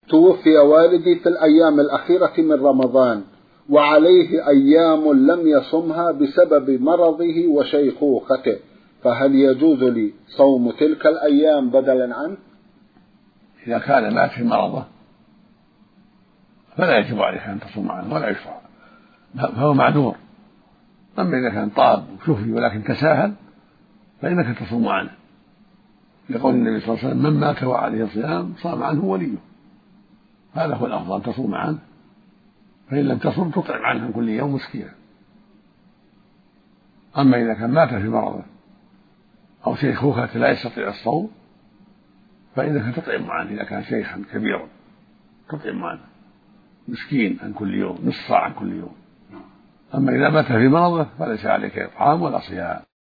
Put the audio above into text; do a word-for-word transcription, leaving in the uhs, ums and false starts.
توفي والدي في الأيام الأخيرة من رمضان، وعليه أيام لم يصمها بسبب مرضه وشيخوخته، فهل يجوز لي صوم تلك الأيام بدلا عنه؟ إذا كان مات في مرضه فلا يجب عليك أن تصوم عنه ولا يشرع، فهو معذور. أما إذا كان طاب وشفي ولكن تساهل فإنك تصوم عنه، يقول النبي صلى الله عليه وسلم: من مات وعليه صيام صام عنه وليه. هذا هو الأفضل، أن تصوم عنه، فإن لم تصم تطعم عنه كل يوم مسكينا. أما إذا كان مات في مرضه أو شيخوخة لا يستطيع الصوم فإنك تطعم عنه، إذا كان شيخا كبيرا تطعم عنه مسكين عن كل يوم، نصف صاع عن كل يوم. أما إذا مات في مرضه فليس عليك إطعام ولا صيام.